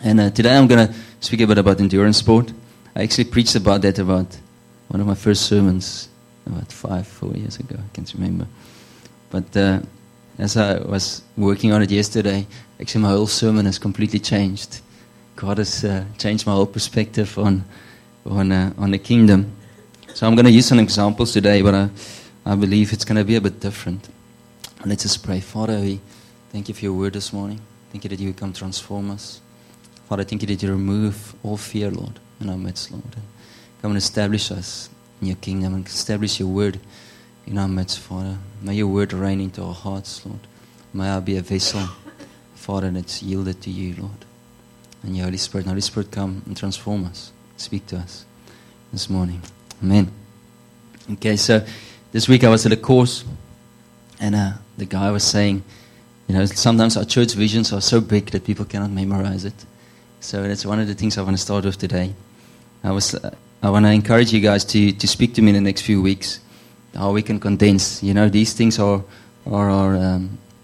And today I'm going to speak a bit about endurance sport. I actually preached about that about one of my first sermons about 4 years ago. I can't remember. But as I was working on it yesterday, actually my whole sermon has completely changed. God has changed my whole perspective on the kingdom. So I'm going to use some examples today, but I believe it's going to be a bit different. Let's just pray. Father, we thank you for your word this morning. Thank you that you would come transform us. Father, thank you that you remove all fear, Lord, in our midst, Lord. And come and establish us in your kingdom and establish your word in our midst, Father. May your word reign into our hearts, Lord. May I be a vessel, Father, that's yielded to you, Lord. And your Holy Spirit, come and transform us. Speak to us this morning. Amen. Okay, so this week I was at a course, and the guy was saying, sometimes our church visions are so big that people cannot memorize it. So that's one of the things I want to start with today. I want to encourage you guys to speak to me in the next few weeks, how we can condense. These things are our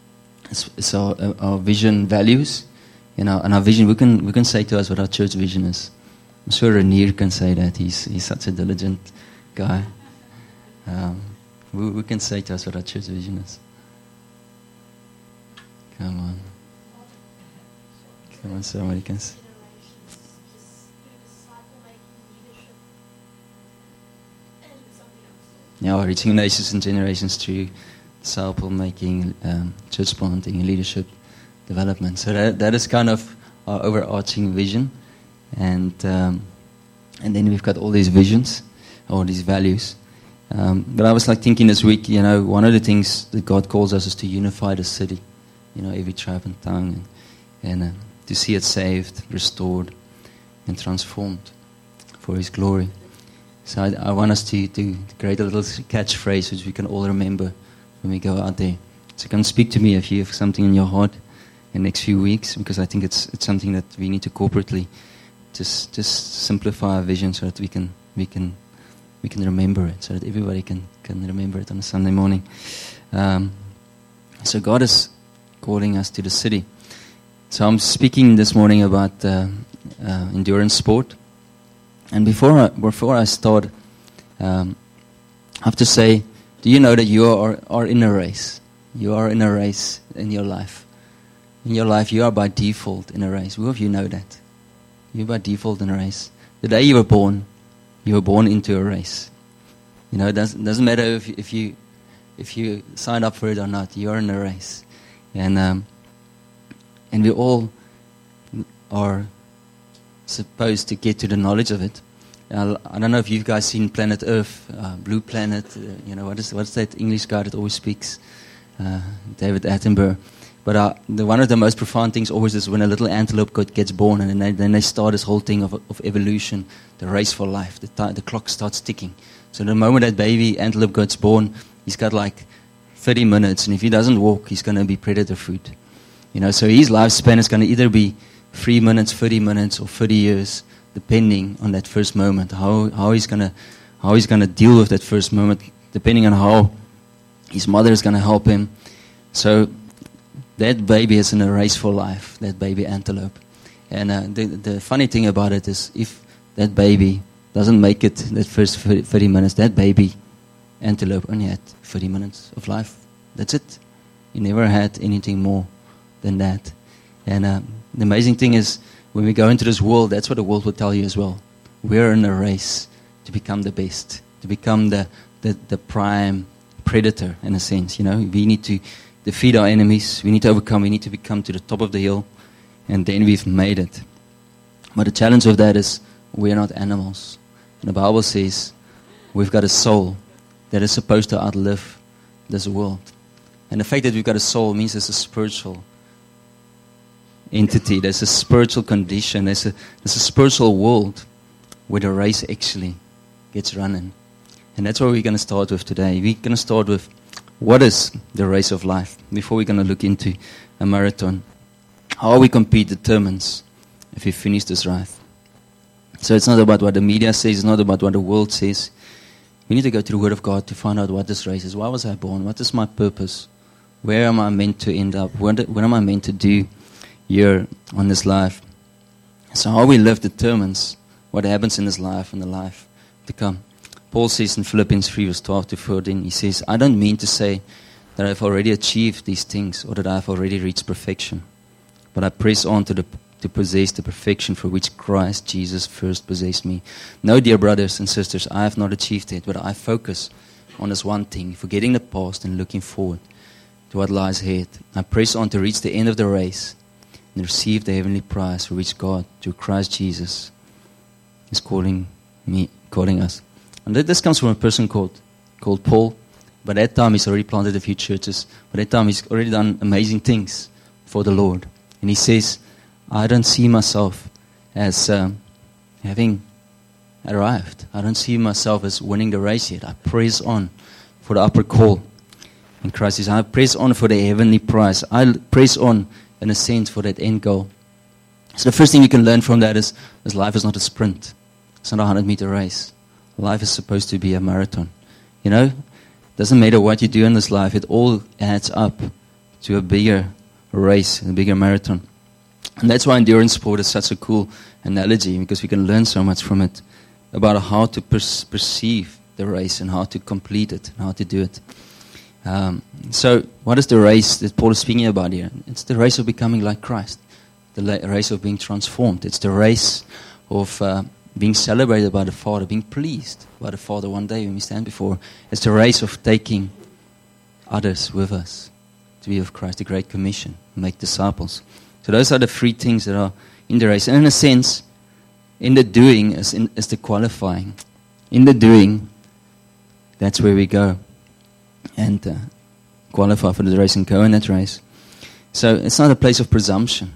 vision values. And our vision, we can say to us what our church vision is. I'm sure Renier can say that. He's such a diligent guy. We can say to us what our church vision is. Come on, somebody can say. Yeah, reaching nations and generations through disciple making, church planting, leadership development. So that is kind of our overarching vision, and then we've got all these visions, all these values. But I was thinking this week, one of the things that God calls us is to unify the city, every tribe and tongue, and to see it saved, restored, and transformed for His glory. So I want us to create a little catchphrase which we can all remember when we go out there. So come speak to me if you have something in your heart in the next few weeks, because I think it's something that we need to corporately just simplify our vision so that we can remember it, so that everybody can remember it on a Sunday morning. So God is calling us to the city. So I'm speaking this morning about endurance sport. And before I start, I have to say, do you know that you are in a race? You are in a race in your life. In your life, you are by default in a race. Who of you know that? You're by default in a race. The day you were born into a race. It doesn't matter if you signed up for it or not. You are in a race, and we all are supposed to get to the knowledge of it. I don't know if you guys seen Planet Earth, Blue Planet. What's that English guy that always speaks? David Attenborough. But one of the most profound things always is when a little antelope gets born, and then they start this whole thing of evolution, the race for life. The clock starts ticking. So the moment that baby antelope gets born, he's got 30 minutes, and if he doesn't walk, he's going to be predator food. So his lifespan is going to either be 3 minutes, 30 minutes, or 30 years, depending on that first moment. How he's going to deal with that first moment, depending on how his mother is going to help him. So that baby is in a race for life, that baby antelope. And the funny thing about it is, if that baby doesn't make it that first 30 minutes, that baby antelope only had 30 minutes of life. That's it. He never had anything more than that. And the amazing thing is, when we go into this world, that's what the world will tell you as well. We're in a race to become the best, to become the prime predator, in a sense. We need to defeat our enemies. We need to overcome. We need to become to the top of the hill, and then we've made it. But the challenge of that is, we're not animals. And the Bible says we've got a soul that is supposed to outlive this world. And the fact that we've got a soul means there's a spiritual entity, there's a spiritual condition, there's a spiritual world where the race actually gets running. And that's what we're going to start with today. We're going to start with, what is the race of life? Before we're going to look into a marathon. How we compete determines if we finish this race. So it's not about what the media says, it's not about what the world says. We need to go to the Word of God to find out what this race is. Why was I born? What is my purpose? Where am I meant to end up? What am I meant to do here on this life? So how we live determines what happens in this life and the life to come. Paul says in Philippians 3 verse 12 to 14, he says, I don't mean to say that I've already achieved these things or that I've already reached perfection, but I press on to possess the perfection for which Christ Jesus first possessed me. No, dear brothers and sisters, I have not achieved it, but I focus on this one thing, forgetting the past and looking forward to what lies ahead. I press on to reach the end of the race and receive the heavenly prize for which God, through Christ Jesus, is calling us. And this comes from a person called Paul. By that time, he's already planted a few churches. By that time, he's already done amazing things for the Lord. And he says, I don't see myself as having arrived. I don't see myself as winning the race yet. I press on for the upper call. And Christ says, I press on for the heavenly prize. I press on, in a sense, for that end goal. So the first thing you can learn from that is life is not a sprint. It's not a 100-meter race. Life is supposed to be a marathon. You know, doesn't matter what you do in this life. It all adds up to a bigger race, a bigger marathon. And that's why endurance sport is such a cool analogy, because we can learn so much from it about how to perceive the race and how to complete it and how to do it. So what is the race that Paul is speaking about here? It's the race of becoming like Christ, the race of being transformed. It's the race of being celebrated by the Father, being pleased by the Father one day when we stand before. It's the race of taking others with us to be of Christ, the Great Commission, make disciples. So those are the three things that are in the race. And in a sense, in the doing is the qualifying. In the doing, that's where we go and qualify for the race and go in that race. So it's not a place of presumption.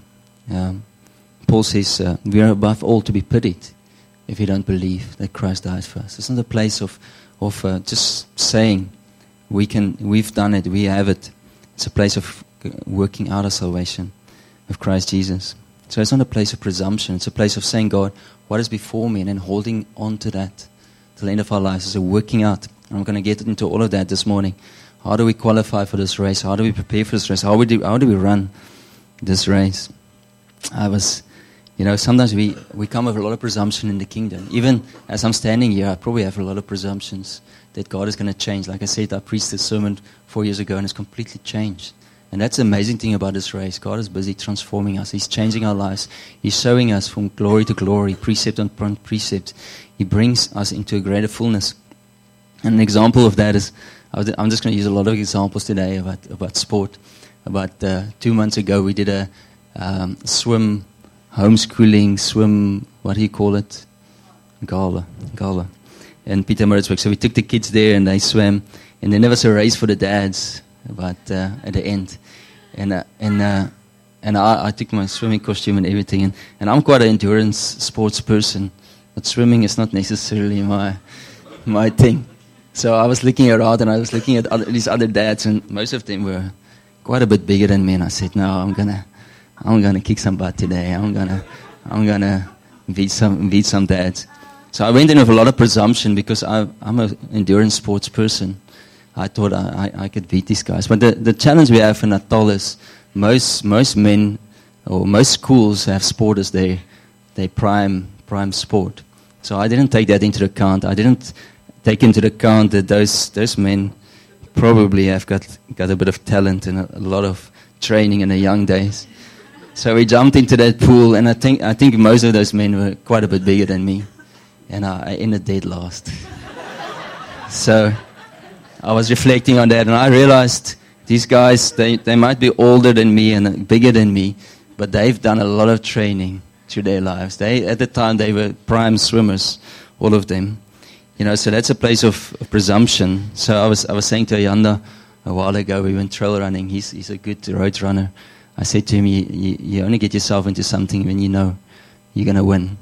Paul says we are above all to be pitied if you don't believe that Christ died for us. It's not a place of just saying we've done it, we have it. It's a place of working out our salvation of Christ Jesus. So it's not a place of presumption. It's a place of saying, God, what is before me, and then holding on to that till the end of our lives. It's a working out. And I'm going to get into all of that this morning. How do we qualify for this race? How do we prepare for this race? How do we run this race? Sometimes we come with a lot of presumption in the kingdom. Even as I'm standing here, I probably have a lot of presumptions that God is going to change. Like I said, I preached this sermon 4 years ago and it's completely changed. And that's the amazing thing about this race. God is busy transforming us. He's changing our lives. He's showing us from glory to glory, precept on precept. He brings us into a greater fullness. And an example of that is, I'm just going to use a lot of examples today about sport. About 2 months ago, we did a swim, homeschooling, what do you call it? Gala. In Pietermaritzburg. So we took the kids there and they swam. And then there was a race for the dads at the end. And I took my swimming costume and everything. And I'm quite an endurance sports person. But swimming is not necessarily my thing. So I was looking around and I was looking at these other dads, and most of them were quite a bit bigger than me. And I said, no, I'm gonna kick some butt today. I'm gonna beat some dads. So I went in with a lot of presumption because I'm an endurance sports person. I thought I could beat these guys. But the challenge we have in Natal is most men or most schools have sport as their prime sport. So I didn't take that into account. I didn't take into account that those men probably have got a bit of talent and a lot of training in their young days. So we jumped into that pool, and I think most of those men were quite a bit bigger than me, and I ended dead last. So I was reflecting on that, and I realized these guys, they might be older than me and bigger than me, but they've done a lot of training through their lives. At the time, they were prime swimmers, all of them. So that's a place of presumption. So I was saying to Ayanda a while ago, we went trail running. He's a good road runner. I said to him, you only get yourself into something when you know you're going to win.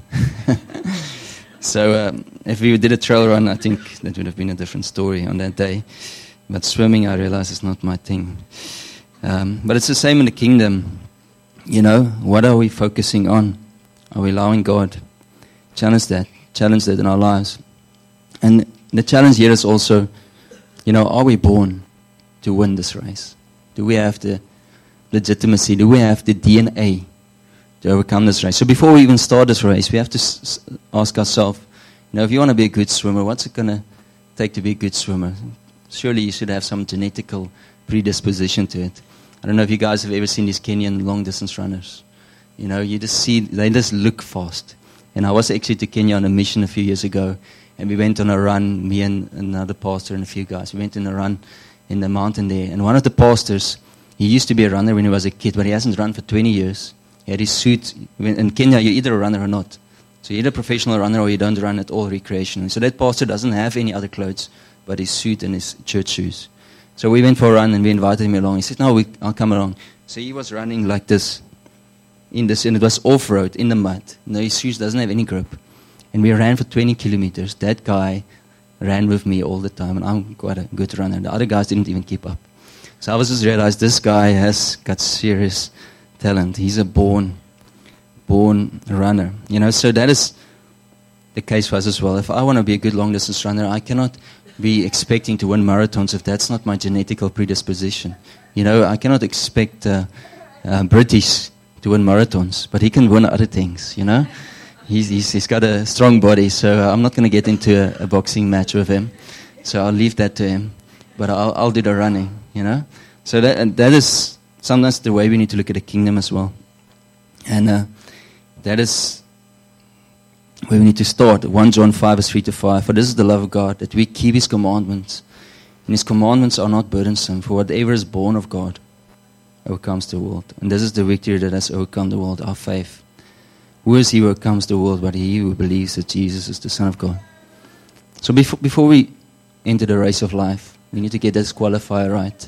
So if we did a trail run, I think that would have been a different story on that day. But swimming, I realize, is not my thing. But it's the same in the kingdom. What are we focusing on? Are we allowing God challenge that in our lives? And the challenge here is also, are we born to win this race? Do we have the legitimacy? Do we have the DNA to overcome this race. So before we even start this race, we have to ask ourselves, if you want to be a good swimmer, what's it going to take to be a good swimmer? Surely you should have some genetical predisposition to it. I don't know if you guys have ever seen these Kenyan long-distance runners. You just see, they just look fast. And I was actually to Kenya on a mission a few years ago, and we went on a run, me and another pastor and a few guys. We went on a run in the mountain there. And one of the pastors, he used to be a runner when he was a kid, but he hasn't run for 20 years. He had his suit. In Kenya, you're either a runner or not. So you're either a professional runner or you don't run at all recreationally. So that pastor doesn't have any other clothes but his suit and his church shoes. So we went for a run and we invited him along. He said, no, I'll come along. So he was running like this, and it was off-road, in the mud. His shoes doesn't have any grip. And we ran for 20 kilometers. That guy ran with me all the time, and I'm quite a good runner. The other guys didn't even keep up. So I was just realized this guy has got serious talent. He's a born runner. So that is the case for us as well. If I want to be a good long-distance runner, I cannot be expecting to win marathons if that's not my genetical predisposition. I cannot expect British to win marathons, but he can win other things, He's got a strong body, so I'm not going to get into a boxing match with him. So I'll leave that to him. But I'll do the running, So that is sometimes the way we need to look at the kingdom as well. And that is where we need to start. 1 John 5, verse 3-5. For this is the love of God, that we keep His commandments. And His commandments are not burdensome, for whatever is born of God overcomes the world. And this is the victory that has overcome the world, our faith. Who is he who overcomes the world but he who believes that Jesus is the Son of God? So before we enter the race of life, we need to get this qualifier right.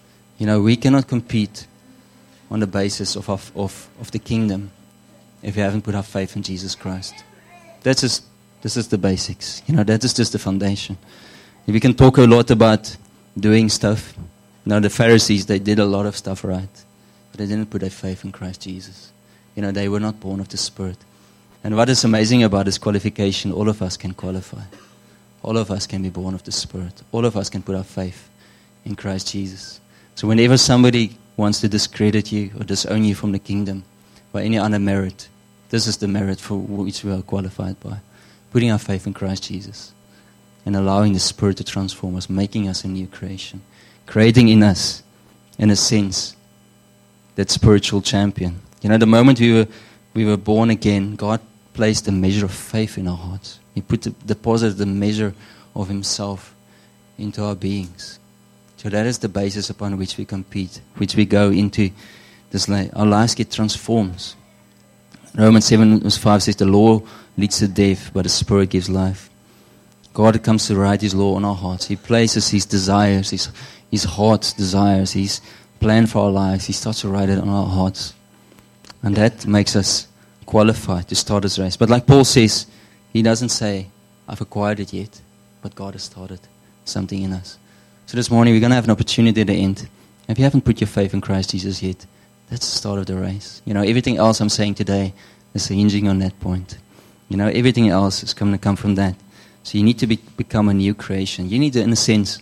We cannot compete on the basis of the kingdom if we haven't put our faith in Jesus Christ. This is the basics. That is just the foundation. If we can talk a lot about doing stuff, the Pharisees, they did a lot of stuff right, but they didn't put their faith in Christ Jesus. They were not born of the Spirit. And what is amazing about this qualification, all of us can qualify. All of us can be born of the Spirit. All of us can put our faith in Christ Jesus. So whenever somebody wants to discredit you or disown you from the kingdom by any other merit, this is the merit for which we are qualified by. Putting our faith in Christ Jesus and allowing the Spirit to transform us, making us a new creation. Creating in us, in a sense, that spiritual champion. The moment we were born again, God placed a measure of faith in our hearts. He deposited the measure of Himself into our beings. So that is the basis upon which we compete, which we go into this life. Our lives get transformed. Romans 7 verse 5 says, the law leads to death, but the Spirit gives life. God comes to write His law on our hearts. He places His desires, His heart's desires, His plan for our lives. He starts to write it on our hearts. And that makes us qualified to start this race. But like Paul says, he doesn't say, I've acquired it yet, but God has started something in us. So this morning we're going to have an opportunity at the end. If you haven't put your faith in Christ Jesus yet, that's the start of the race. Everything else I'm saying today is hinging on that point. Everything else is going to come from that. So you need to become a new creation. You need to, in a sense,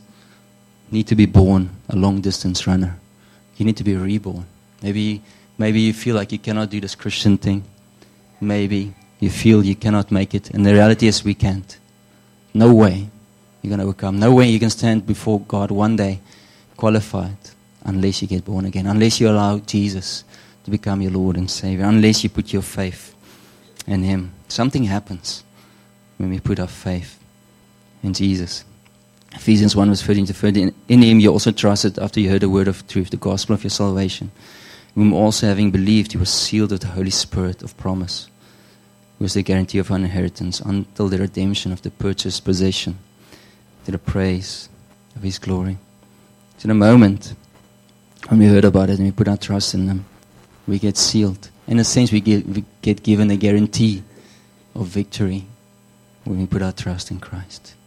be born a long-distance runner. You need to be reborn. Maybe you feel like you cannot do this Christian thing. Maybe you feel you cannot make it. And the reality is we can't. No way you're going to overcome. No way you can stand before God one day qualified unless you get born again. Unless you allow Jesus to become your Lord and Savior. Unless you put your faith in Him. Something happens when we put our faith in Jesus. Ephesians 1 verse 13-15. In Him you also trusted after you heard the word of truth, the gospel of your salvation. Whom also having believed, you were sealed with the Holy Spirit of promise, who is the guarantee of our inheritance until the redemption of the purchased possession, to the praise of His glory. So the moment when we heard about it and we put our trust in Him, we get sealed. In a sense, we get given a guarantee of victory when we put our trust in Christ.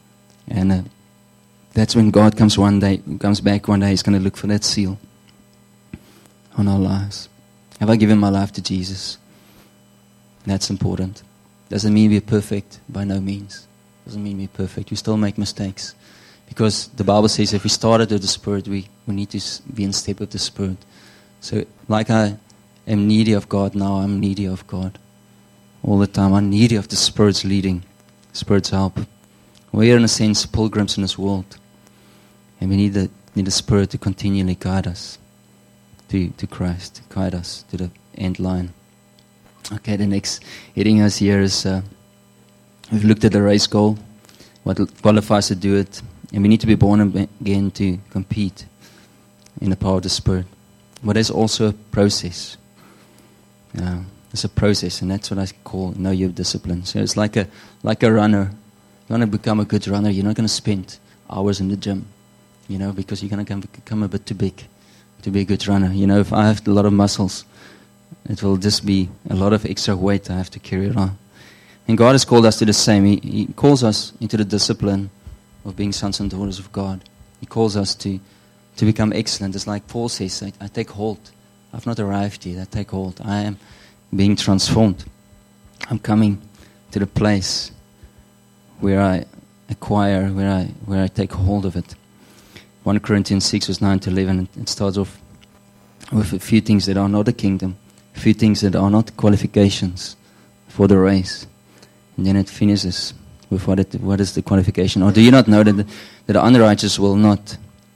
And that's when God comes back one day, He's going to look for that seal on our lives. Have I given my life to Jesus? That's important. Doesn't mean we're perfect, by no means. Doesn't mean we're perfect. We still make mistakes. Because the Bible says if we started with the Spirit, we need to be in step with the Spirit. So like I am needy of God now. I'm needy of God all the time. I'm needy of the Spirit's leading, Spirit's help. We're, in a sense, pilgrims in this world. And we need the Spirit to continually guide us to Christ, to guide us to the end line. Okay, the next heading us here is, we've looked at the race goal, what qualifies to do it, and we need to be born again to compete in the power of the Spirit. But there's also a process. It's a process, and that's what I call know your discipline. So it's like a runner. You want to become a good runner, you're not going to spend hours in the gym, because you're going to become a bit too big to be a good runner. If I have a lot of muscles, it will just be a lot of extra weight I have to carry around. And God has called us to the same. He calls us into the discipline of being sons and daughters of God. He calls us to become excellent. It's like Paul says, I take hold. I've not arrived yet. I take hold. I am being transformed. I'm coming to the place where I acquire, where I take hold of it. 1 Corinthians 6 verse 9 to 11, it starts off with a few things that are not the kingdom, a few things that are not qualifications for the race. And then it finishes with what is the qualification. Or do you not know that the unrighteous will not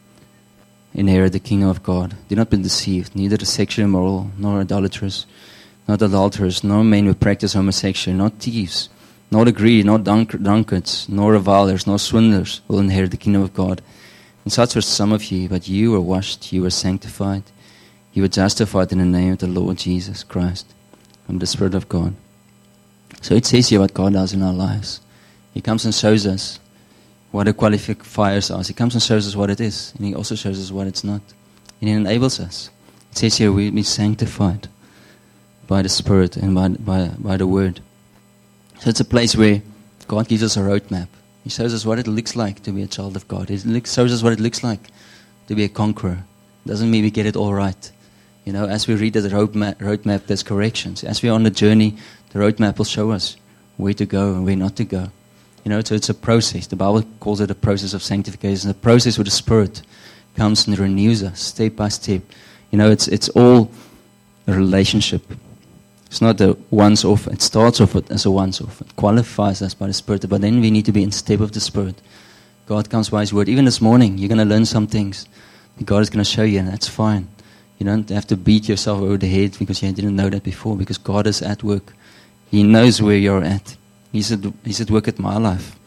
inherit the kingdom of God? Do not be deceived. Neither the sexually immoral, nor idolaters, not adulterers, nor men who practice homosexuality, not thieves, nor the greedy, nor drunkards, nor revilers, nor swindlers will inherit the kingdom of God. And such were some of you, but you were washed, you were sanctified, you were justified in the name of the Lord Jesus Christ, from the Spirit of God. So it says here what God does in our lives. He comes and shows us what the qualifiers are. He comes and shows us what it is, and He also shows us what it's not. And He enables us. It says here we be sanctified by the Spirit and by the Word. So it's a place where God gives us a roadmap. He shows us what it looks like to be a child of God. He shows us what it looks like to be a conqueror. Doesn't mean we get it all right. As we read the roadmap, there's corrections. As we're on the journey, the roadmap will show us where to go and where not to go. So it's a process. The Bible calls it a process of sanctification. The process where the Spirit comes and renews us step by step. It's all a relationship. It's not a once-off. It starts off as a once-off. It qualifies us by the Spirit, but then we need to be in step with the Spirit. God comes by His Word. Even this morning, you're going to learn some things that God is going to show you, and that's fine. You don't have to beat yourself over the head because you didn't know that before, because God is at work. He knows where you're at. He's at work at my life,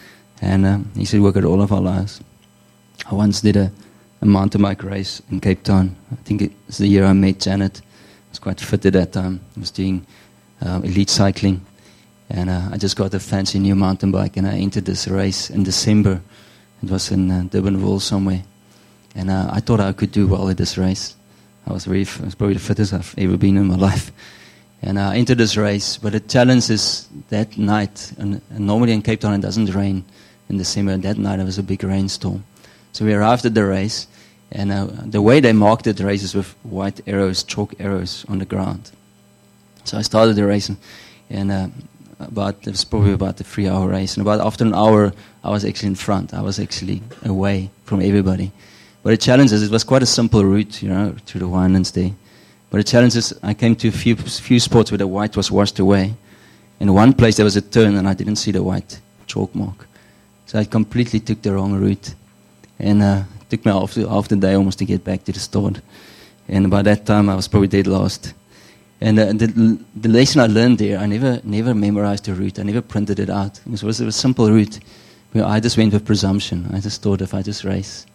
and He's at work at all of our lives. I once did a mountain bike race in Cape Town. I think it's the year I met Janet. I was quite fit at that time. I was doing elite cycling, and I just got a fancy new mountain bike, and I entered this race in December. It was in Durbanville somewhere, and I thought I could do well at this race. I was probably the fittest I've ever been in my life, and I entered this race. But the challenge is that night, and normally in Cape Town it doesn't rain in December. That night it was a big rainstorm, so we arrived at the race. And the way they marked the race is with white arrows, chalk arrows on the ground. So I started the race, and it was probably about a 3-hour race. And after an hour, I was actually in front. I was actually away from everybody. But the challenge is, it was quite a simple route, through the winelands there. But the challenge is, I came to a few spots where the white was washed away. In one place there was a turn, and I didn't see the white chalk mark. So I completely took the wrong route. And took me half the day almost to get back to the start. And by that time, I was probably dead lost. And the lesson I learned there, I never memorized the route. I never printed it out. It was a simple route where I just went with presumption. I just thought if I just race,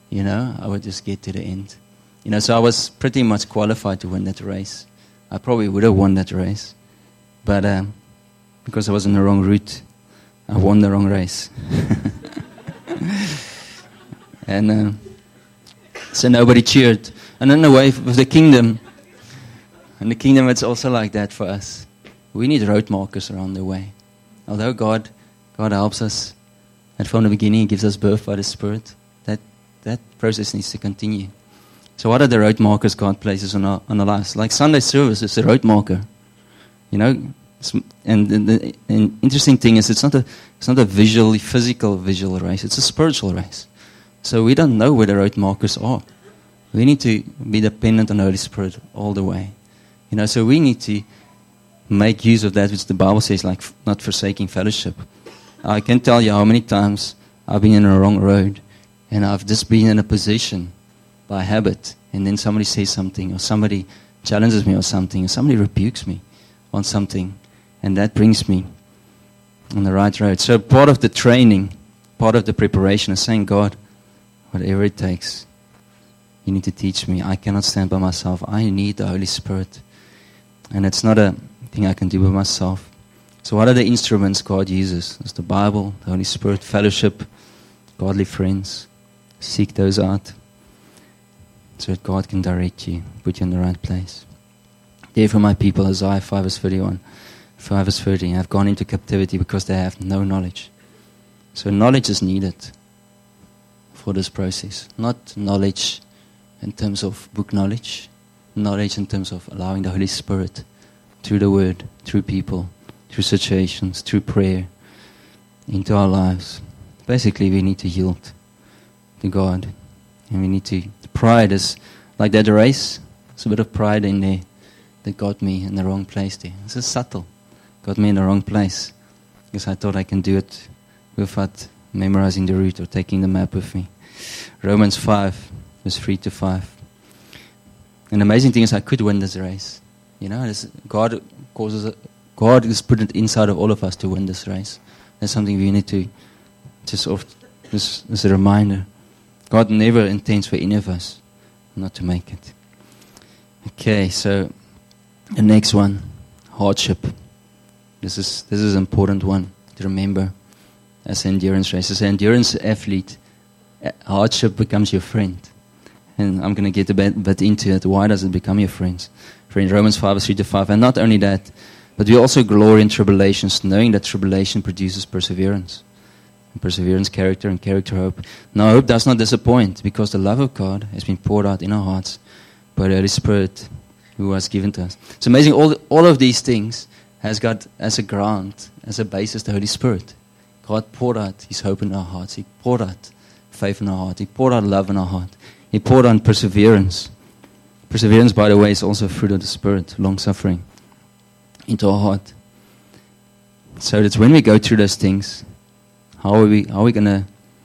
I would just get to the end. So I was pretty much qualified to win that race. I probably would have won that race. But because I was in the wrong route, I won the wrong race. And so nobody cheered. And in a way, with the kingdom, and the kingdom, it's also like that for us. We need road markers around the way. Although God helps us, and from the beginning He gives us birth by the Spirit, that process needs to continue. So what are the road markers God places on our lives? Like Sunday service is a road marker. And the interesting thing is, it's not a physical visual race. It's a spiritual race. So we don't know where the road markers are. We need to be dependent on the Holy Spirit all the way. So we need to make use of that which the Bible says, like not forsaking fellowship. I can tell you how many times I've been in a wrong road, and I've just been in a position by habit, and then somebody says something, or somebody challenges me or something, or somebody rebukes me on something, and that brings me on the right road. So part of the training, part of the preparation is saying, God, whatever it takes, you need to teach me. I cannot stand by myself. I need the Holy Spirit. And it's not a thing I can do by myself. So what are the instruments God uses? It's the Bible, the Holy Spirit, fellowship, godly friends. Seek those out so that God can direct you, put you in the right place. Therefore my people, Isaiah 5 verse 31, 5 verse 30, have gone into captivity because they have no knowledge. So knowledge is needed for this process. Not knowledge in terms of book knowledge in terms of allowing the Holy Spirit through the Word, through people, through situations, through prayer, into our lives. Basically, we need to yield to God. And we need to, pride is like that race. There's a bit of pride in there that got me in the wrong place there. It's just subtle. Got me in the wrong place. Because I thought I can do it without memorizing the route or taking the map with me. Romans 5, verse 3 to 5. And the amazing thing is I could win this race. God has put it inside of all of us to win this race. That's something we need to just as a reminder. God never intends for any of us not to make it. Okay, so the next one, hardship. This is an important one to remember as an endurance race. As an endurance athlete, hardship becomes your friend. And I'm going to get a bit into it. Why does it become your friend? Romans 5, 3 to 5. And not only that, but we also glory in tribulations, knowing that tribulation produces perseverance. And perseverance, character, and character, hope. Now, hope does not disappoint, because the love of God has been poured out in our hearts by the Holy Spirit who was given to us. It's amazing, all of these things has got as a ground, as a basis, the Holy Spirit. God poured out His hope in our hearts. He poured out faith in our heart. He poured out love in our heart. He poured on perseverance. Perseverance, by the way, is also a fruit of the Spirit, long-suffering, into our heart. So that's when we go through those things, how are we gonna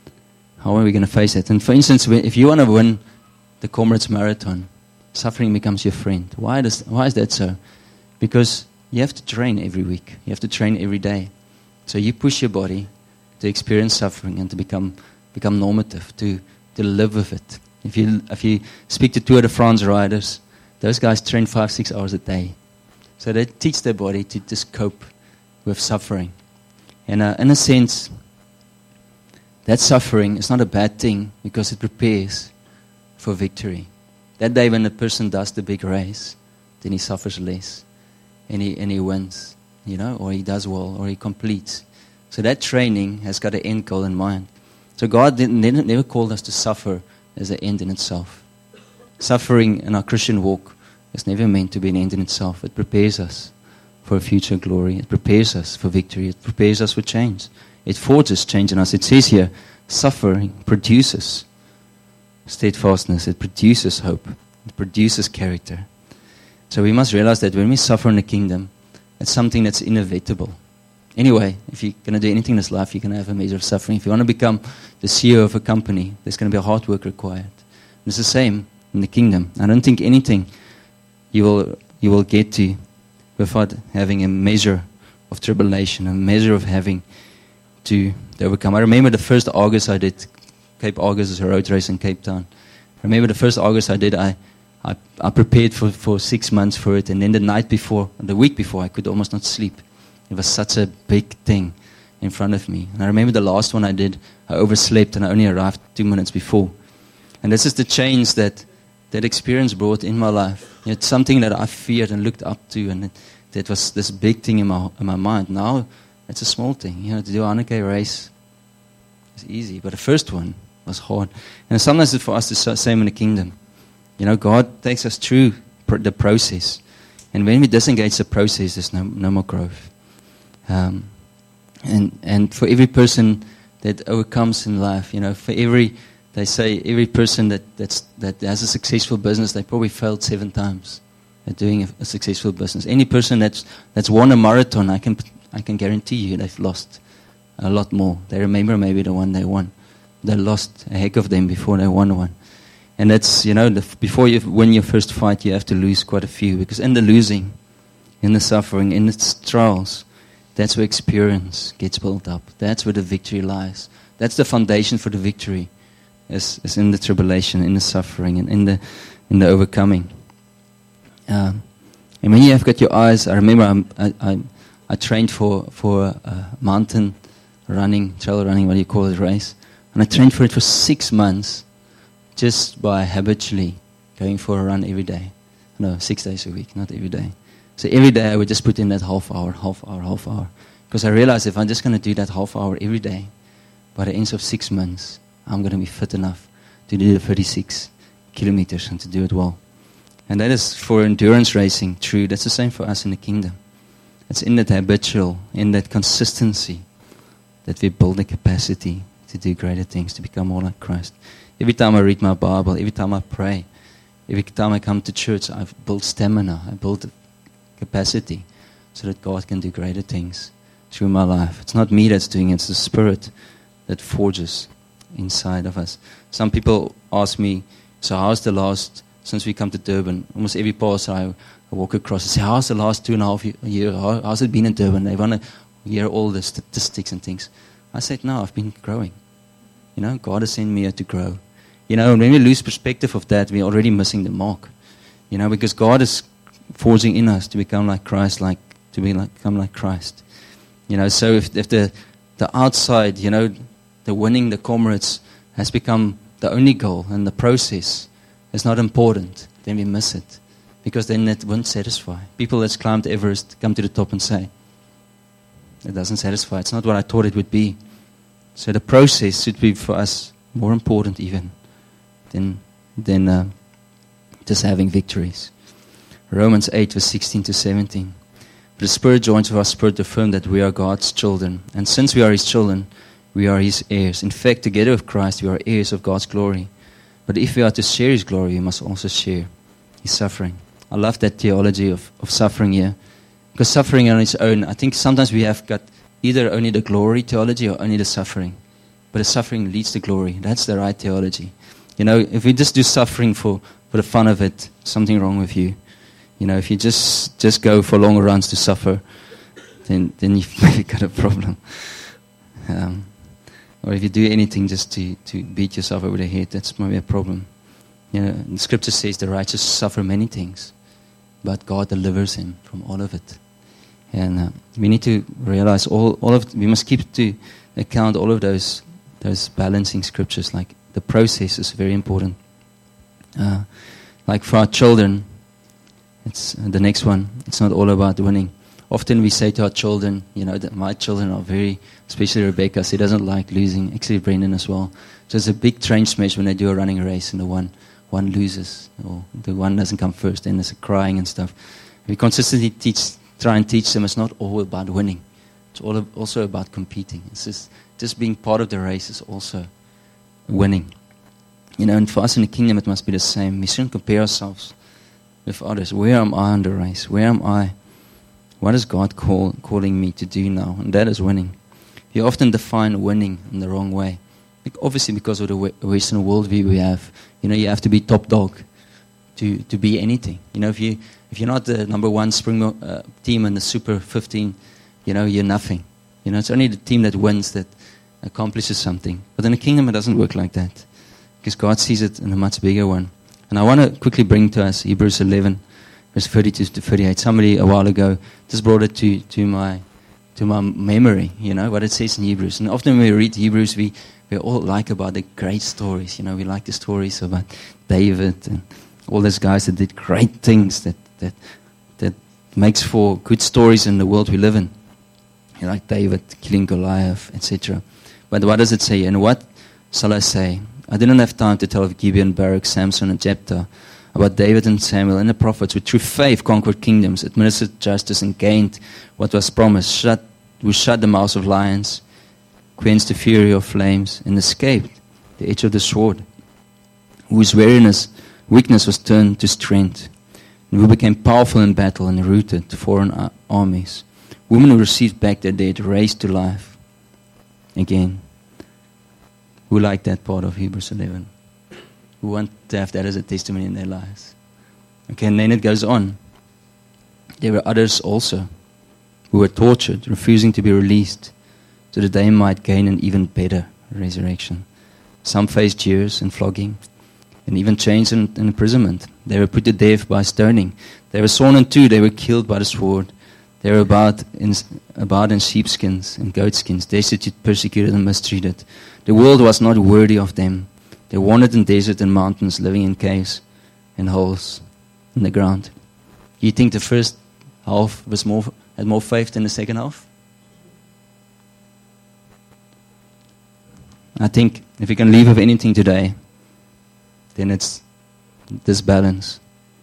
face it? And for instance, if you want to win the Comrades Marathon, suffering becomes your friend. Why is that so? Because you have to train every week. You have to train every day. So you push your body to experience suffering and to become normative, to live with it. If you speak to Tour de France riders, those guys train 5-6 hours a day. So they teach their body to just cope with suffering. And in a sense, that suffering is not a bad thing because it prepares for victory. That day when a person does the big race, then he suffers less. And he wins, or he does well, or he completes. So that training has got an end goal in mind. So God never called us to suffer as an end in itself. Suffering in our Christian walk is never meant to be an end in itself. It prepares us for a future glory. It prepares us for victory. It prepares us for change. It forges change in us. It says here, suffering produces steadfastness. It produces hope. It produces character. So we must realize that when we suffer in the kingdom, it's something that's inevitable. Anyway, if you're going to do anything in this life, you're going to have a measure of suffering. If you want to become the CEO of a company, there's going to be a hard work required. And it's the same in the kingdom. I don't think anything you will get to without having a measure of tribulation, a measure of having to overcome. I remember the first August I did, Cape August is a road race in Cape Town. I remember the first August I did, I prepared for 6 months for it, and then the week before, I could almost not sleep. It was such a big thing in front of me. And I remember the last one I did, I overslept and I only arrived 2 minutes before. And this is the change that experience brought in my life. It's something that I feared and looked up to, and that was this big thing in my mind. Now, it's a small thing. To do a 100K race is easy, but the first one was hard. And sometimes it's for us the same in the kingdom. God takes us through the process. And when we disengage the process, there's no more growth. And for every person that overcomes in life, they say every person that has a successful business, they probably failed 7 times at doing a successful business. Any person that's won a marathon, I can guarantee you they've lost a lot more. They remember maybe the one they won. They lost a heck of them before they won one. And that's, before you win your first fight, you have to lose quite a few. Because in the losing, in the suffering, in its trials, that's where experience gets built up. That's where the victory lies. That's the foundation for the victory, is in the tribulation, in the suffering, and in the overcoming. And when you have got your eyes, I remember I trained for mountain running, trail running, what do you call it, race. And I trained for it for 6 months just by habitually going for a run every day. No, 6 days a week, not every day. So every day I would just put in that half hour. Because I realized if I'm just going to do that half hour every day, by the end of 6 months, I'm going to be fit enough to do the 36 kilometers and to do it well. And that is for endurance racing true. That's the same for us in the kingdom. It's in that habitual, in that consistency, that we build the capacity to do greater things, to become more like Christ. Every time I read my Bible, every time I pray, every time I come to church, I've built stamina, I built capacity so that God can do greater things through my life. It's not me that's doing it, it's the Spirit that forges inside of us. Some people ask me, so how's the last, since we come to Durban, almost every pastor I walk across and say, how's the last 2.5 years, how's it been in Durban? They want to hear all the statistics and things. I said, no, I've been growing. God has sent me here to grow. And when we lose perspective of that, we're already missing the mark. Because God is forging in us to become like Christ, become like Christ. So if the outside, the winning, the comrades has become the only goal, and the process is not important, then we miss it. Because then it won't satisfy. People that's climbed Everest come to the top and say, it doesn't satisfy. It's not what I thought it would be. So the process should be for us more important even than just having victories. Romans 8 verse 16 to 17. But the Spirit joins with our spirit to affirm that we are God's children. And since we are His children, we are His heirs. In fact, together with Christ, we are heirs of God's glory. But if we are to share His glory, we must also share His suffering. I love that theology of suffering here. Because suffering on its own, I think sometimes we have got either only the glory theology or only the suffering. But the suffering leads to glory. That's the right theology. If we just do suffering for the fun of it, something wrong with you. If you just go for long runs to suffer, then you've maybe got a problem. Or if you do anything just to beat yourself over the head, that's maybe a problem. The Scripture says the righteous suffer many things, but God delivers him from all of it. And we need to realize we must keep to account all of those balancing scriptures. Like the process is very important. Like for our children, it's the next one. It's not all about winning. Often we say to our children, that my children are very, especially Rebecca, she doesn't like losing. Actually, Brendan as well. So it's a big train smash when they do a running race and the one loses or the one doesn't come first, and there's a crying and stuff. We consistently try and teach them it's not all about winning. It's also about competing. It's just being part of the race is also winning. And for us in the kingdom it must be the same. We shouldn't compare ourselves with others. Where am I in the race? Where am I? What is God calling me to do now? And that is winning. You often define winning in the wrong way. Obviously because of the Western worldview we have. You have to be top dog to be anything. If you're not the number one Springbok team in the Super 15, you're nothing. It's only the team that wins that accomplishes something. But in the kingdom it doesn't work like that. Because God sees it in a much bigger one. And I want to quickly bring to us Hebrews 11, verse 32 to 38. Somebody a while ago just brought it to my memory, what it says in Hebrews. And often when we read Hebrews, we all like about the great stories. We like the stories about David and all those guys that did great things that makes for good stories in the world we live in. Like David killing Goliath, etc. But what does it say? And what shall I say? I didn't have time to tell of Gibeon, Barak, Samson, and Jephthah, about David and Samuel and the prophets, who through faith conquered kingdoms, administered justice, and gained what was promised, who shut the mouths of lions, quenched the fury of flames, and escaped the edge of the sword, whose weakness was turned to strength. and who became powerful in battle and routed foreign armies. Women who received back their dead, raised to life again. Who like that part of Hebrews 11? Who want to have that as a testimony in their lives? Okay, and then it goes on. There were others also who were tortured, refusing to be released, so that they might gain an even better resurrection. Some faced jeers and flogging, and even chains and imprisonment. They were put to death by stoning. They were sawn in two. They were killed by the sword. They were about in sheepskins and goatskins, destitute, persecuted, and mistreated. The world was not worthy of them. They wandered in desert and mountains, living in caves and holes in the ground. Do you think the first half had more faith than the second half? I think if we can leave with anything today, then it's this balance.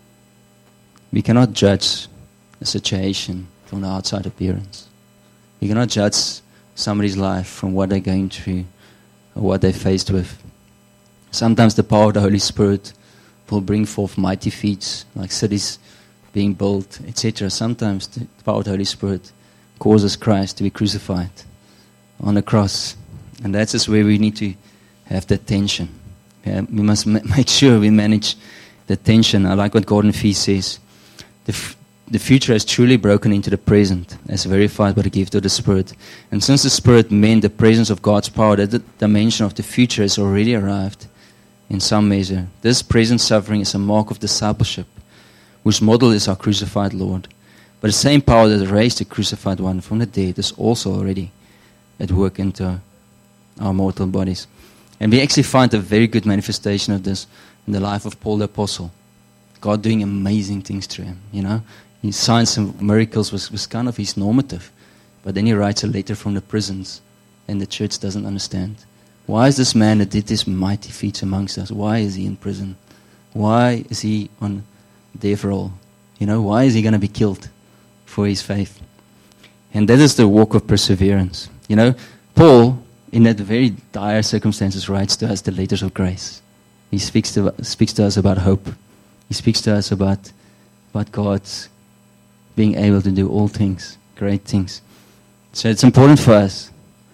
We cannot judge a situation from the outside appearance. We cannot judge somebody's life from what they're going through or what they're faced with. Sometimes the power of the Holy Spirit will bring forth mighty feats, like cities being built, etc. Sometimes the power of the Holy Spirit causes Christ to be crucified on the cross. And that's just where we need to have that tension. Yeah, we must make sure we manage the tension. I like what Gordon Fee says. The future has truly broken into the present, as verified by the gift of the Spirit. And since the Spirit meant the presence of God's power, that dimension of the future has already arrived in some measure. This present suffering is a mark of discipleship, whose model is our crucified Lord. But the same power that raised the crucified one from the dead is also already at work into our mortal bodies. And we actually find a very good manifestation of this in the life of Paul the Apostle. God doing amazing things through him, you know. His signs and miracles was kind of his normative. But then he writes a letter from the prisons, and the church doesn't understand. Why is this man that did these mighty feats amongst us, why is he in prison? Why is he on death row? You know, why is he going to be killed for his faith? And that is the walk of perseverance. You know, Paul, in that very dire circumstances, writes to us the letters of grace. He speaks to us about hope. He speaks to us about God's being able to do all things, great things. So it's important for us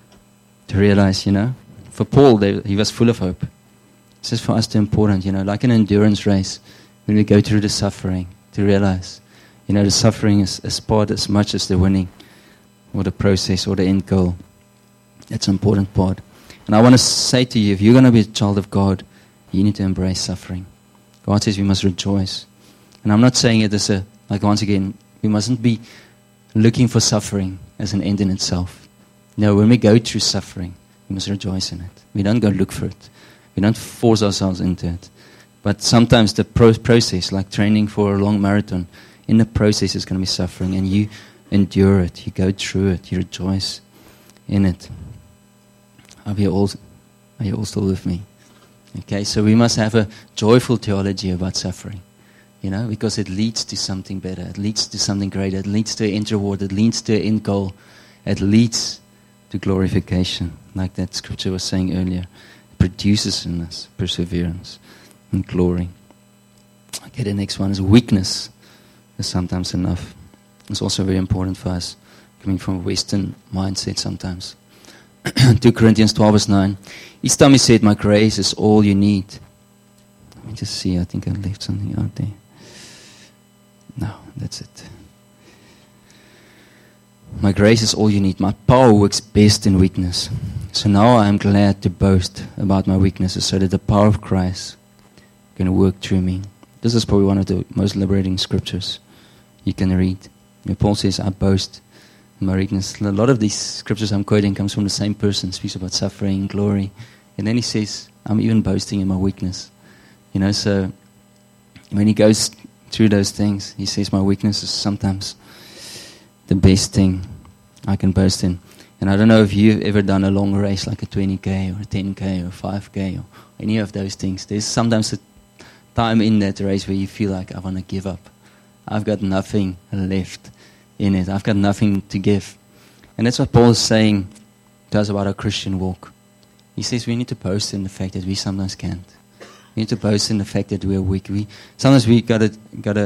to realize, you know, for Paul, he was full of hope. It's just for us to important, you know, like an endurance race, when we go through the suffering, to realize, you know, the suffering is part as much as the winning, or the process, or the end goal. That's an important part. And I want to say to you, if you're going to be a child of God, you need to embrace suffering. God says we must rejoice. And I'm not saying it as once again, we mustn't be looking for suffering as an end in itself. No, when we go through suffering, we must rejoice in it. We don't go look for it. We don't force ourselves into it. But sometimes the process, like training for a long marathon, in the process is going to be suffering, and you endure it. You go through it. You rejoice in it. Are you all still with me? Okay, so we must have a joyful theology about suffering. You know, because it leads to something better. It leads to something greater. It leads to an end reward. It leads to an end goal. It leads to glorification, like that scripture was saying earlier. It produces in us perseverance and glory. Okay, the next one is weakness is sometimes enough. It's also very important for us, coming from a Western mindset sometimes. 2 Corinthians 12 verse 9. Each time he said, my grace is all you need. Let me just see, I think I left something out there. No, that's it. My grace is all you need. My power works best in weakness. So now I am glad to boast about my weaknesses so that the power of Christ can work through me. This is probably one of the most liberating scriptures you can read. Where Paul says, I boast in my weakness. A lot of these scriptures I'm quoting comes from the same person, speaks about suffering and glory. And then he says, I'm even boasting in my weakness. You know, so when he goes through those things, he says my weakness is sometimes the best thing I can boast in. And I don't know if you've ever done a long race like a 20K or a 10K or 5K or any of those things. There's sometimes a time in that race where you feel like I want to give up. I've got nothing left in it. I've got nothing to give. And that's what Paul is saying to us about our Christian walk. He says we need to boast in the fact that we sometimes can't. We need to boast in the fact that we are weak. Sometimes we gotta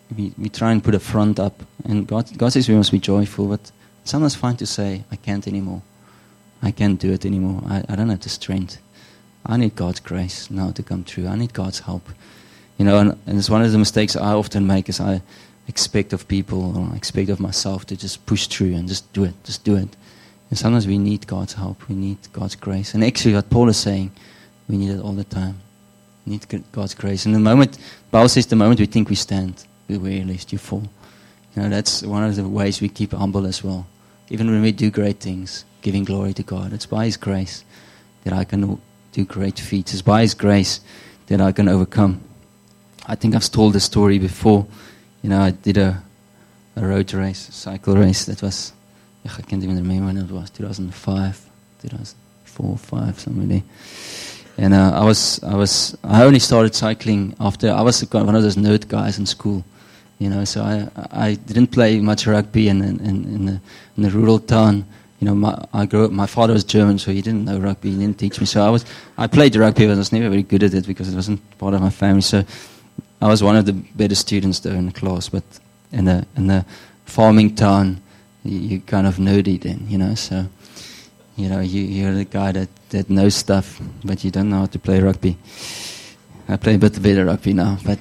we try and put a front up, and God says we must be joyful, but sometimes it's fine to say, I can't anymore. I can't do it anymore. I don't have the strength. I need God's grace now to come through. I need God's help. And it's one of the mistakes I often make is I expect of people or I expect of myself to just push through and just do it. And sometimes we need God's help. We need God's grace. And actually what Paul is saying, we need it all the time. We need God's grace. And the moment, Paul says the moment we think we stand, beware lest you fall. That's one of the ways we keep humble as well. Even when we do great things, giving glory to God. It's by His grace that I can do great feats. It's by His grace that I can overcome. I think I've told the story before. I did a road race, a cycle race. That was, I can't even remember when it was, 2005, 2004, 5, somewhere there. And I only started cycling after, I was one of those nerd guys in school. So I didn't play much rugby in the rural town. I grew up, my father was German, so he didn't know rugby, he didn't teach me. So I played rugby, but I was never very good at it because it wasn't part of my family. So I was one of the better students though in the class, but in the farming town, you kind of nerdy then, so you're the guy that knows stuff, but you don't know how to play rugby. I play a bit better rugby now, but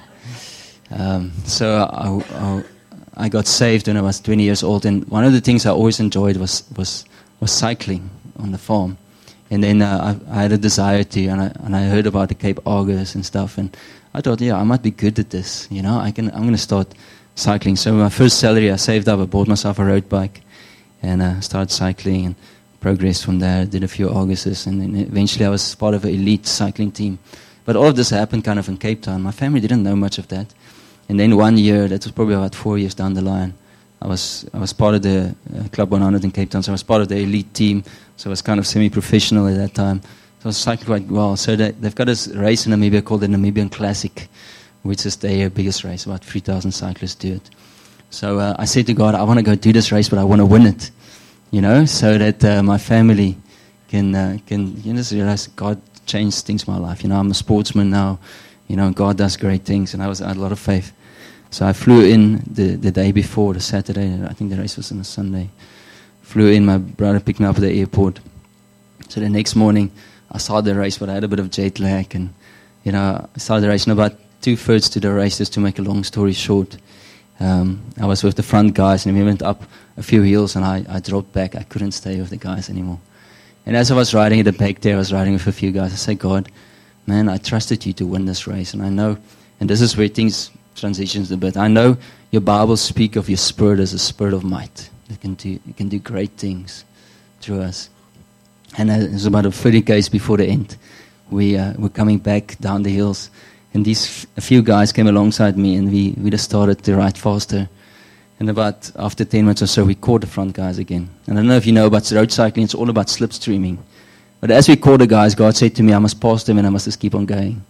so I got saved when I was 20 years old, and one of the things I always enjoyed was cycling on the farm. And then I had a desire to, and I heard about the Cape Argus and stuff, and I thought, I might be good at this. I'm going to start cycling. So my first salary, I saved up, I bought myself a road bike, and started cycling and progressed from there. Did a few Arguses, and then eventually I was part of an elite cycling team. But all of this happened kind of in Cape Town. My family didn't know much of that. And then one year, that was probably about 4 years down the line, I was part of the Club 100 in Cape Town, so I was part of the elite team, so I was kind of semi-professional at that time. So I was cycling quite well. So they've got this race in Namibia called the Namibian Classic, which is their biggest race. About 3,000 cyclists do it. So I said to God, I want to go do this race, but I want to win it, so that my family can just realize God changed things in my life. I'm a sportsman now, God does great things, and I had a lot of faith. So I flew in the day before, the Saturday, I think the race was on a Sunday. Flew in, my brother picked me up at the airport. So the next morning, I started the race, but I had a bit of jet lag, and, I started the race, and about 2/3 to the race, just to make a long story short. I was with the front guys, and we went up a few hills, and I dropped back. I couldn't stay with the guys anymore. And as I was riding at the back there, I was riding with a few guys. I said, God, man, I trusted you to win this race, and I know, and this is where things transitions a bit. I know your Bible speak of your spirit as a spirit of might. It can do great things through us. And it was about 30 k's before the end. We were coming back down the hills, and a few guys came alongside me, and we just started to ride faster. And about after 10 minutes or so, we caught the front guys again. And I don't know if you know about road cycling, it's all about slipstreaming. But as we caught the guys, God said to me, I must pass them and I must just keep on going.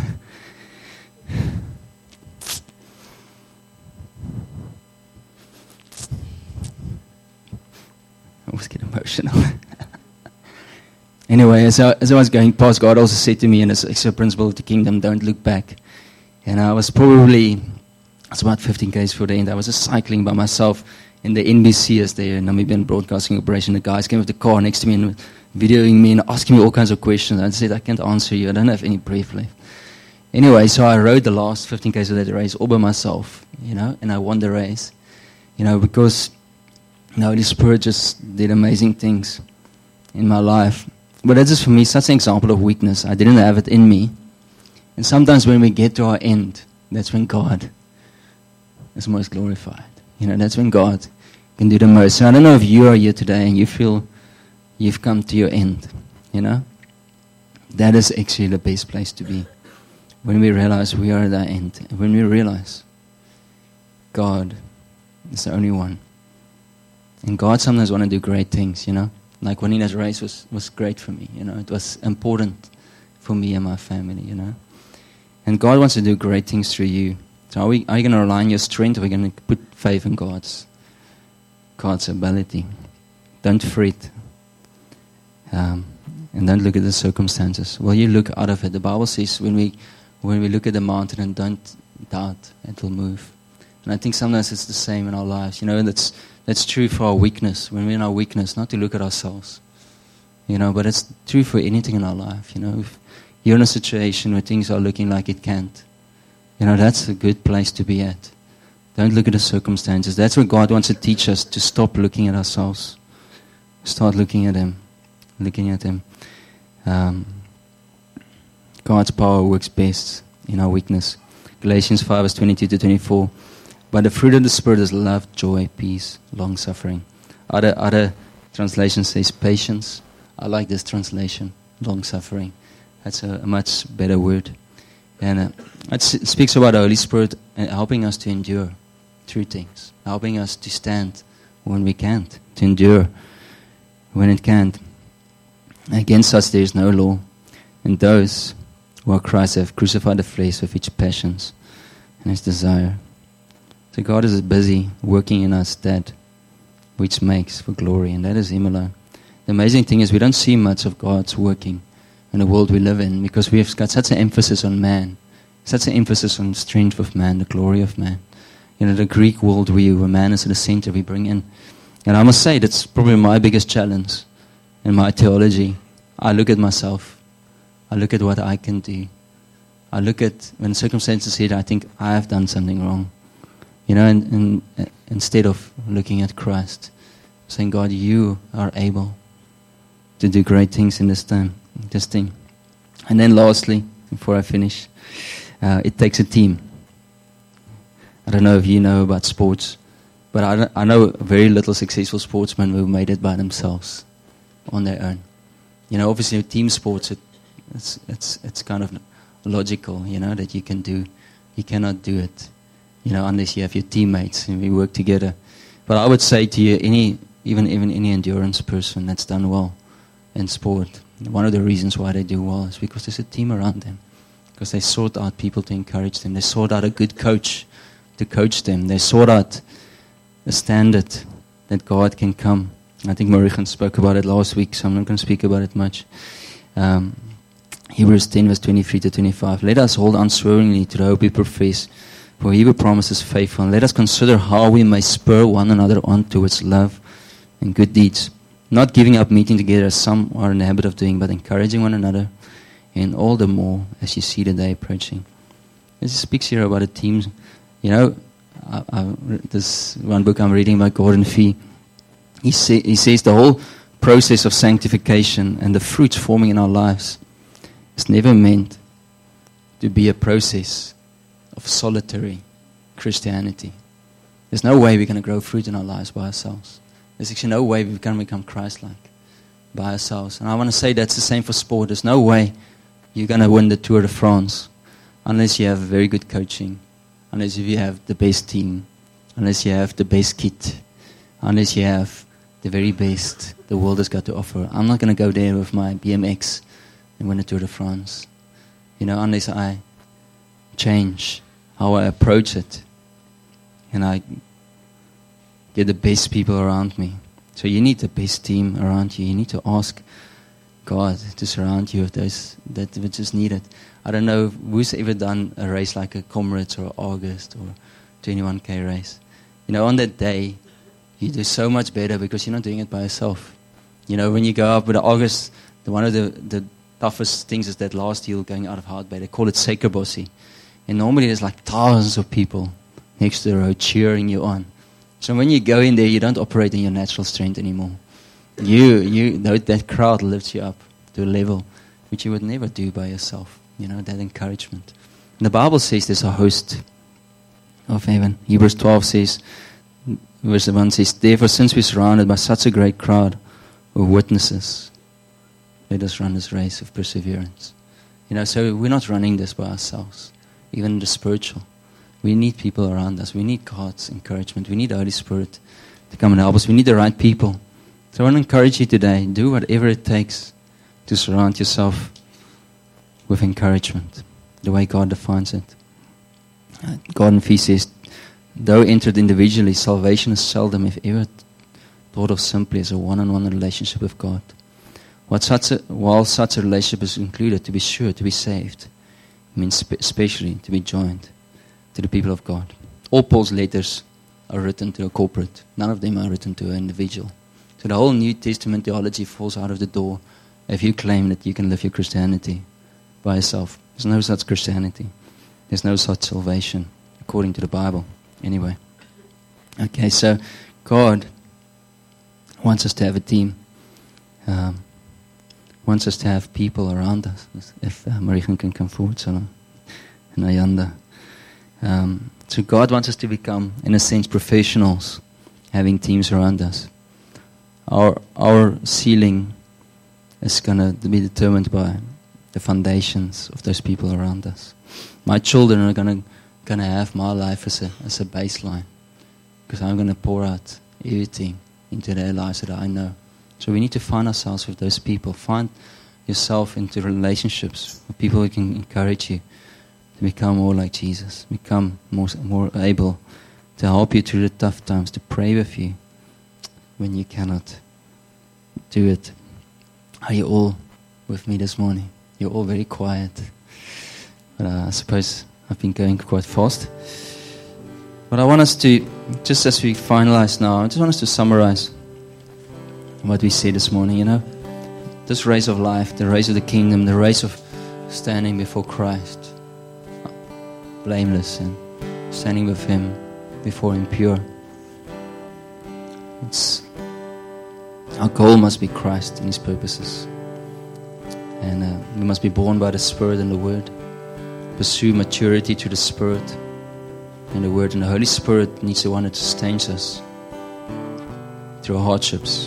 I always get emotional. Anyway, as I was going past, God also said to me, and it's a principle of the kingdom, don't look back. And I was about 15 k's for the end. I was just cycling by myself in the NBC, as the Namibian Broadcasting Operation. The guys came with the car next to me and videoing me and asking me all kinds of questions. I said, I can't answer you. I don't have any breath left. Anyway, so I rode the last 15 k's of that race all by myself, and I won the race, because the Holy Spirit just did amazing things in my life. But that's just for me such an example of weakness. I didn't have it in me. And sometimes when we get to our end, that's when God is most glorified. That's when God can do the most. So I don't know if you are here today and you feel you've come to your end. That is actually the best place to be. When we realize we are at our end. And when we realize God is the only one. And God sometimes wants to do great things, Like Juanita's race was great for me, It was important for me and my family, And God wants to do great things through you. So are you going to rely on your strength, or are we going to put faith in God's ability? Don't fret. And don't look at the circumstances. Well, you look out of it. The Bible says when we look at the mountain and don't doubt, it will move. And I think sometimes it's the same in our lives. And that's true for our weakness. When we're in our weakness, not to look at ourselves. But it's true for anything in our life. If you're in a situation where things are looking like it can't, that's a good place to be at. Don't look at the circumstances. That's what God wants to teach us, to stop looking at ourselves. Start looking at Him. God's power works best in our weakness. Galatians 5 verse 22 to 24. But the fruit of the Spirit is love, joy, peace, long-suffering. Other translation says patience. I like this translation, long-suffering. That's a much better word. And it speaks about the Holy Spirit helping us to endure through things. Helping us to stand when we can't. To endure when it can't. Against us there is no law. And those who are Christ have crucified the flesh with its passions and its desire. So God is busy working in us that which makes for glory, and that is Him alone. The amazing thing is we don't see much of God's working in the world we live in because we've got such an emphasis on man, such an emphasis on the strength of man, the glory of man. The Greek worldview where man is at the center we bring in. And I must say that's probably my biggest challenge in my theology. I look at myself. I look at what I can do. I look at when circumstances hit, I think I have done something wrong. And instead of looking at Christ, saying, God, you are able to do great things in this thing. And then lastly, before I finish, it takes a team. I don't know if you know about sports, but I know very little successful sportsmen who made it by themselves, on their own. Obviously with team sports, it's kind of logical, that you cannot do it. Unless you have your teammates and we work together. But I would say to you, even any endurance person that's done well in sport, one of the reasons why they do well is because there's a team around them. Because they sort out people to encourage them. They sort out a good coach to coach them. They sort out a standard that God can come. I think Marichen spoke about it last week, so I'm not going to speak about it much. Hebrews 10 verse 23 to 25. Let us hold unswervingly to the hope we profess. For He who promises faithful. And let us consider how we may spur one another on towards love and good deeds. Not giving up meeting together as some are in the habit of doing, but encouraging one another. And all the more as you see the day approaching. This speaks here about a team. This one book I'm reading by Gordon Fee. He says the whole process of sanctification and the fruits forming in our lives is never meant to be a process of solitary Christianity. There's no way we're going to grow fruit in our lives by ourselves. There's actually no way we're going to become Christ-like by ourselves. And I want to say that's the same for sport. There's no way you're going to win the Tour de France unless you have very good coaching, unless you have the best team, unless you have the best kit, unless you have the very best the world has got to offer. I'm not going to go there with my BMX and win the Tour de France. Unless I change how I approach it and I get the best people around me. So you need the best team around you. You need to ask God to surround you with those that which is needed. I don't know who's ever done a race like a Comrades or August or 21K race. On that day you do so much better because you're not doing it by yourself. When you go up with the August, one of the toughest things is that last hill going out of Houtbay. They call it Suikerbossie. And normally there's like thousands of people next to the road cheering you on. So when you go in there, you don't operate in your natural strength anymore. That crowd lifts you up to a level which you would never do by yourself. That encouragement. And the Bible says there's a host of heaven. Hebrews 12 says, verse 1 says, therefore, since we're surrounded by such a great crowd of witnesses, let us run this race of perseverance. So we're not running this by ourselves. Even the spiritual. We need people around us. We need God's encouragement. We need the Holy Spirit to come and help us. We need the right people. So I want to encourage you today, do whatever it takes to surround yourself with encouragement, the way God defines it. Gordon Fee says, though entered individually, salvation is seldom, if ever, thought of simply as a one-on-one relationship with God. While such a relationship is included, to be sure, to be saved, it means especially to be joined to the people of God. All Paul's letters are written to a corporate. None of them are written to an individual. So the whole New Testament theology falls out of the door if you claim that you can live your Christianity by yourself. There's no such Christianity. There's no such salvation, according to the Bible. Anyway. Okay, so God wants us to have a team. Wants us to have people around us. If Marichen can come forward, so and Ayanda. So God wants us to become, in a sense, professionals, having teams around us. Our ceiling is going to be determined by the foundations of those people around us. My children are going to have my life as a baseline, because I'm going to pour out everything into their lives that I know. So we need to find ourselves with those people. Find yourself into relationships with people who can encourage you to become more like Jesus, become more able to help you through the tough times, to pray with you when you cannot do it. Are you all with me this morning? You're all very quiet. But I suppose I've been going quite fast. But I want us to, just as we finalize now, I just want us to summarize what we said this morning, you know. This race of life, the race of the kingdom, the race of standing before Christ, blameless and standing with Him, before Him pure. Our goal must be Christ and His purposes. And we must be born by the Spirit and the Word. Pursue maturity through the Spirit and the Word. And the Holy Spirit needs the one that sustains us through our hardships.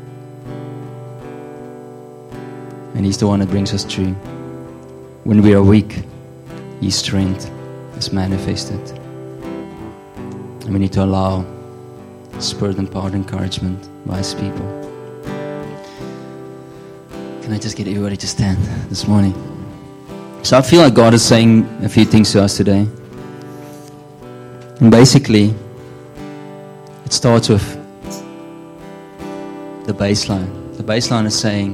And He's the one that brings us through. When we are weak, His strength is manifested. And we need to allow Spirit-empowered encouragement by His people. Can I just get everybody to stand this morning? So I feel like God is saying a few things to us today. And basically, it starts with the baseline. The baseline is saying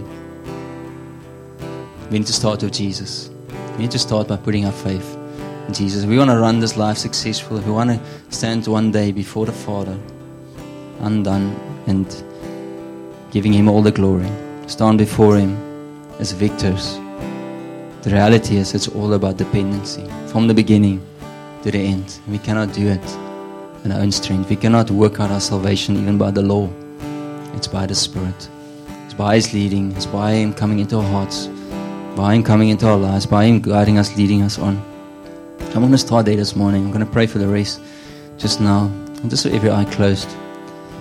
we need to start with Jesus. We need to start by putting our faith in Jesus. We want to run this life successfully. We want to stand one day before the Father, undone, and giving Him all the glory. Stand before Him as victors. The reality is it's all about dependency. From the beginning to the end. We cannot do it in our own strength. We cannot work out our salvation even by the law. It's by the Spirit. It's by His leading. It's by Him coming into our hearts. By Him coming into our lives. By Him guiding us, leading us on. I'm going to start there this morning. I'm going to pray for the rest just now. And just with every eye closed.